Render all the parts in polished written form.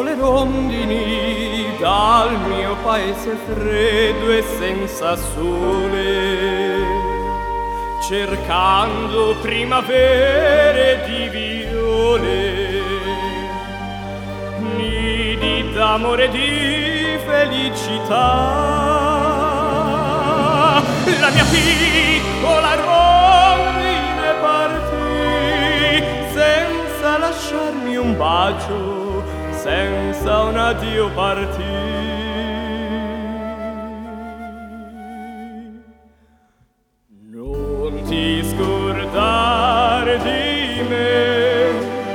sono le rondini dal mio paese freddo e senza sole, cercando primavere di viole, nidi d'amore e di felicità. La mia piccola rondine partì senza lasciarmi un bacio, senza un addio partì. Non ti scordare di me,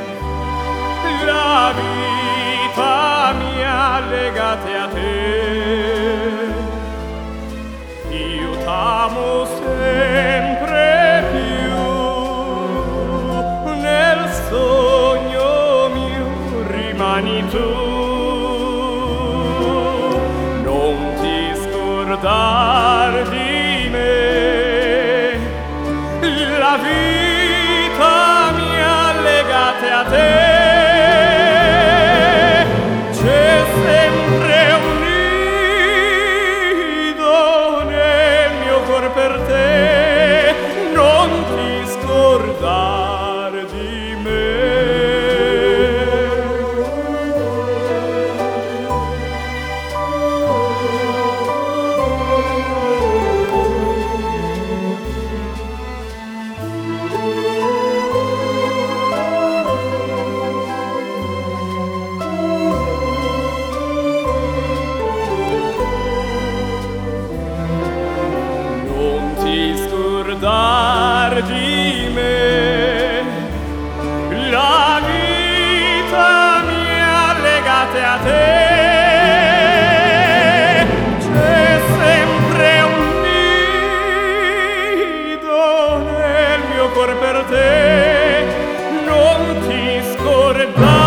la vita mia legate a te. Io t'amo sempre più, nel sogno mio rimani tu. Non ti scordar di me, la vita mia legate a te. C'è sempre un nido nel mio cor per te, non ti scordar di me. Scordar di me, la vita mia legate a te. C'è sempre un nido nel mio cor per te, non ti scordar.